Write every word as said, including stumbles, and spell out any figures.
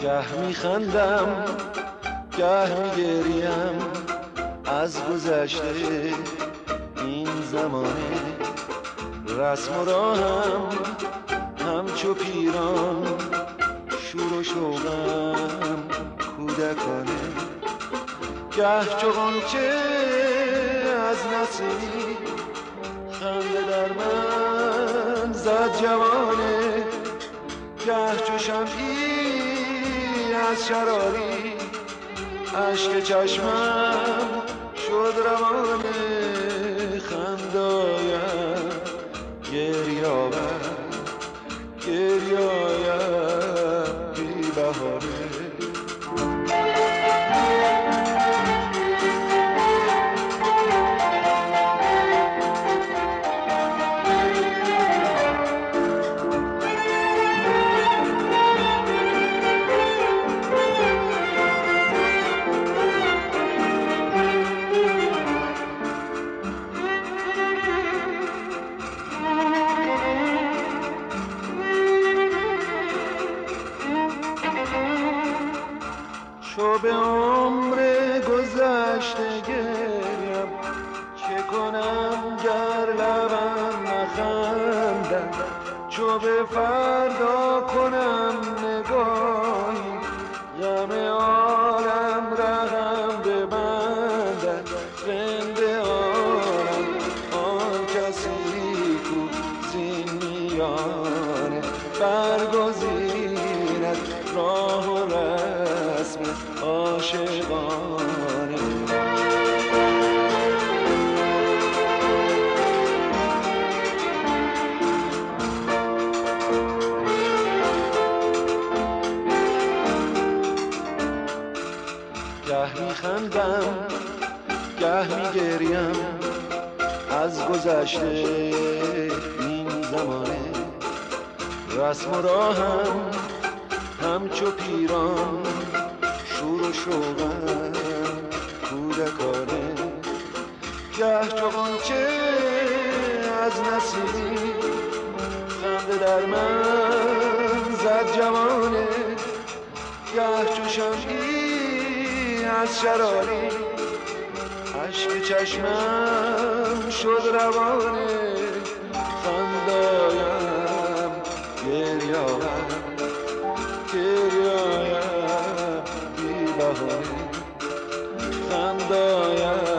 گه میخندم گه میگریم از گذشته این زمانه، رسم و راهم همچو پیران، شور و شوقم کودکانه. گه چو غنچه از نسیم خنده در من زد جوانه، گه چو شمعی از شراری اشک چشمم شد روانه. خندایم گریایم گریایم بی بهانه. چو به عمر گذشته گریم، چه کنم گر لبم نخندم؟ چو به فردا کنم نگاهی، غم عالم رهم ببندد. رند عالم آن کسی کو زین میانه برگزیند راه و رسم عاشقانه. گه میخندم گه میگریم از گذشته این زمانه، رسم و راهم همچو پیران، شور و شوقم کودکانه. گه چو غنچه از نسیم خنده در من زد جوانه، گه چو شمعی از شراری اشک چشمم شد روانه. خندایم گریایم گریایم بی بهانه. خندایم